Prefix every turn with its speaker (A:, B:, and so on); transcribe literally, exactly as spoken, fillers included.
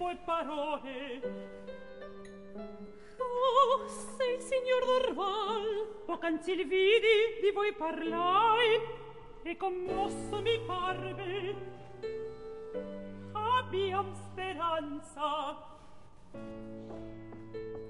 A: sue parole.
B: Oh, se il signor Dorval
A: poc'anzi il vidi di voi parlai e commosso mi parve. Abbiam speranza.